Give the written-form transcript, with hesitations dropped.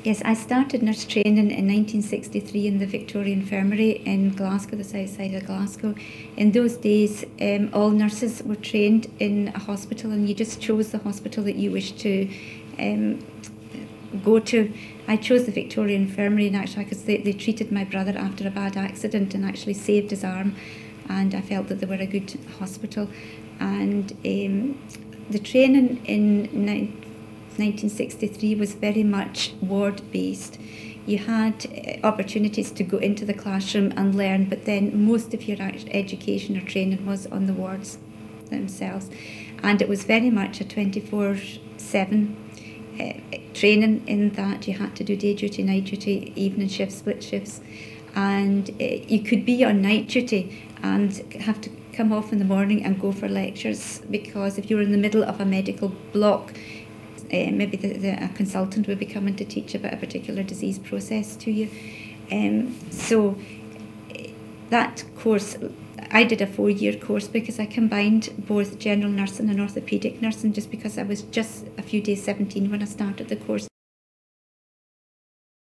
Yes, I started nurse training in 1963 in the Victoria Infirmary in Glasgow, the south side of Glasgow. In those days, all nurses were trained in a hospital, and you just chose the hospital that you wished to go to. I chose the Victoria Infirmary, and actually, because they treated my brother after a bad accident and actually saved his arm, and I felt that they were a good hospital. And the training in 1963 was very much ward-based. You had opportunities to go into the classroom and learn, but then most of your education or training was on the wards themselves. And it was very much a 24/7 training, in that you had to do day duty, night duty, evening shifts, split shifts. And you could be on night duty and have to come off in the morning and go for lectures, because if you were in the middle of a medical block, maybe a consultant would be coming to teach about a particular disease process to you. So that course, I did a 4-year course because I combined both general nursing and orthopaedic nursing, just because I was just a few days 17 when I started the course.